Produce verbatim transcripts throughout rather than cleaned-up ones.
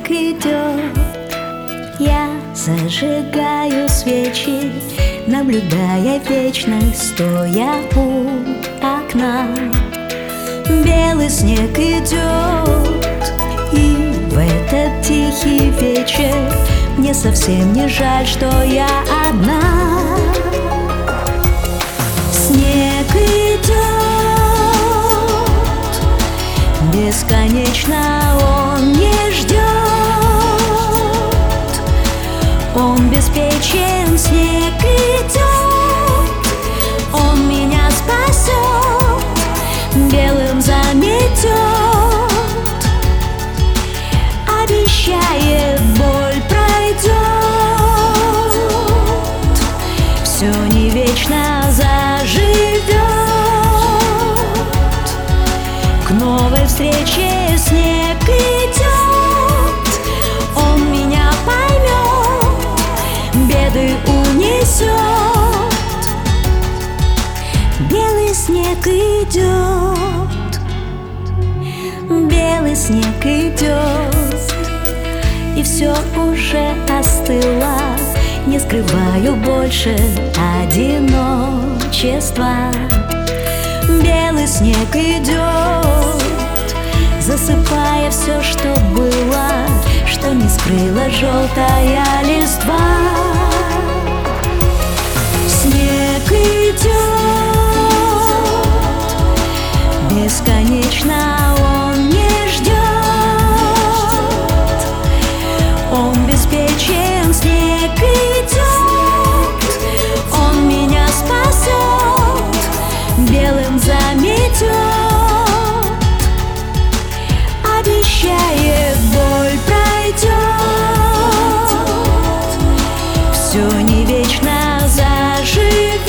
снег идет. Я зажигаю свечи, наблюдая вечность, стоя у окна. Белый снег идет, и в этот тихий вечер мне совсем не жаль, что я одна. Снег идет, бесконечно он не ждет. Он беспечен, снег идет, он меня спасет, белым заметет, обещает, боль пройдет. Все не вечно заживет. К новой встрече снег идет, он меня поймет, беды унесет. Белый снег идет, белый снег идет, и все уже остыло. Не скрываю больше одиночества. Белый снег идет, засыпая все, что было, что не скрыла желтая листва. Снег идет, бесконечно он не ждет. Он беспечен, снег идет, он меня спасет, белым заметет, обещает, боль пройдет. Все не вечно заживет.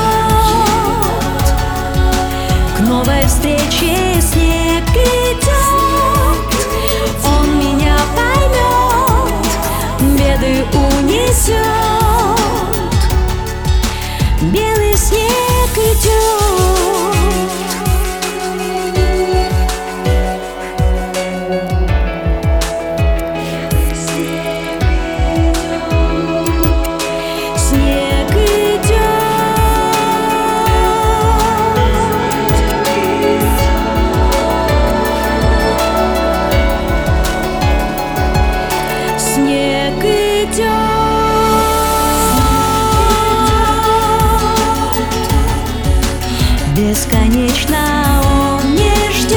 К новой встрече снег идет, он меня поймет, беды унесет. Белый снег идет. Бесконечно он не ждет.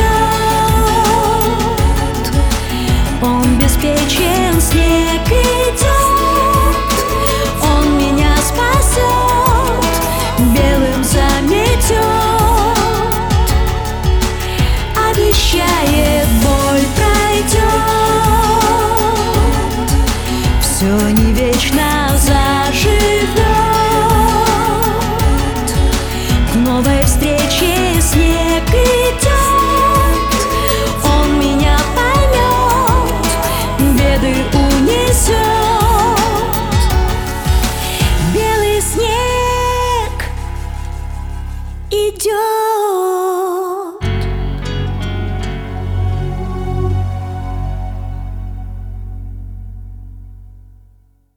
Он беспечен, снег идет, он меня спасет, белым заметет, обещает, боль пройдет. Все не вечно заживет. К новой встрече снег идет, он меня поймет, беды унесет. Белый снег идет.